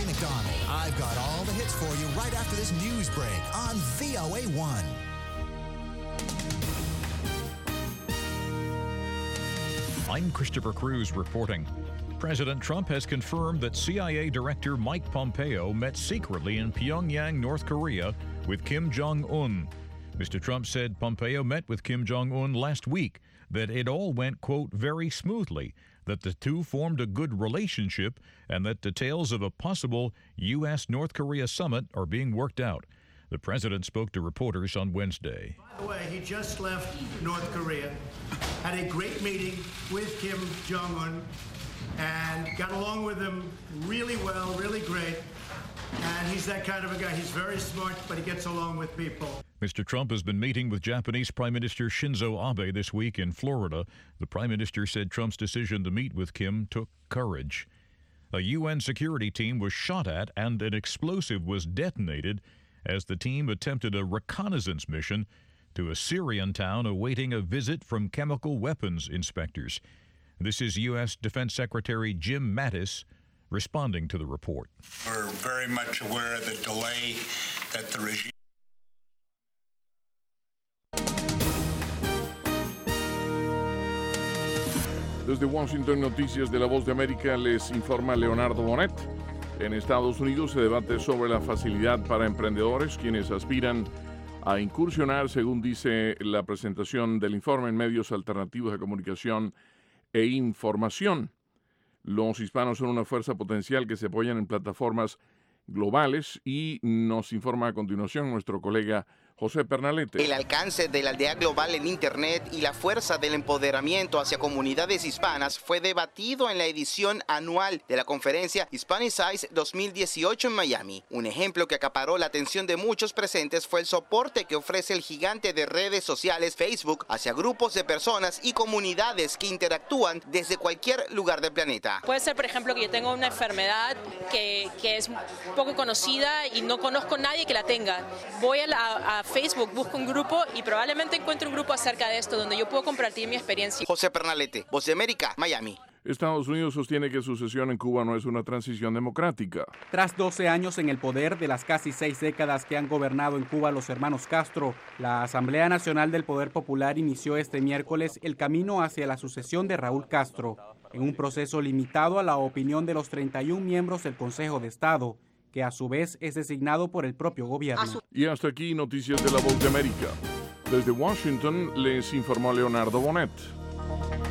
Gary McDonald. I've got all the hits for you right after this news break on VOA1. I'm Christopher Cruz reporting. President Trump has confirmed that CIA Director Mike Pompeo met secretly in Pyongyang, North Korea, with Kim Jong-un. Mr. Trump said Pompeo met with Kim Jong-un last week, that it all went, quote, very smoothly, that the two formed a good relationship, and that details of a possible U.S.-North Korea summit are being worked out. The president spoke to reporters on Wednesday. By the way, he just left North Korea, had a great meeting with Kim Jong-un, and got along with him really well, really great. And he's that kind of a guy. He's very smart, but he gets along with people. Mr. Trump has been meeting with Japanese Prime Minister Shinzo Abe this week in Florida. The Prime Minister said Trump's decision to meet with Kim took courage. A UN security team was shot at and an explosive was detonated as the team attempted a reconnaissance mission to a Syrian town awaiting a visit from chemical weapons inspectors. This is U.S. Defense Secretary Jim Mattis responding to the report. We're very much aware of the delay that the regime. Desde Washington, Noticias de la Voz de América, les informa Leonardo Bonet. En Estados Unidos se debate sobre la facilidad para emprendedores quienes aspiran a incursionar, según dice la presentación del informe, en medios alternativos de comunicación e información. Los hispanos son una fuerza potencial que se apoyan en plataformas globales y nos informa a continuación nuestro colega José Pernalete. El alcance de la aldea global en Internet y la fuerza del empoderamiento hacia comunidades hispanas fue debatido en la edición anual de la conferencia Hispanicize 2018 en Miami. Un ejemplo que acaparó la atención de muchos presentes fue el soporte que ofrece el gigante de redes sociales Facebook hacia grupos de personas y comunidades que interactúan desde cualquier lugar del planeta. Puede ser, por ejemplo, que yo tenga una enfermedad que es poco conocida y no conozco a nadie que la tenga. Voy a Facebook, busco un grupo y probablemente encuentre un grupo acerca de esto donde yo puedo compartir mi experiencia. José Pernalete, Voz de América, Miami. Estados Unidos sostiene que su sesión en Cuba no es una transición democrática. Tras 12 años en el poder de las casi 6 décadas que han gobernado en Cuba los hermanos Castro, la Asamblea Nacional del Poder Popular inició este miércoles el camino hacia la sucesión de Raúl Castro, en un proceso limitado a la opinión de los 31 miembros del Consejo de Estado, que a su vez es designado por el propio gobierno. Y hasta aquí Noticias de la Voz de América. Desde Washington les informó Leonardo Bonet.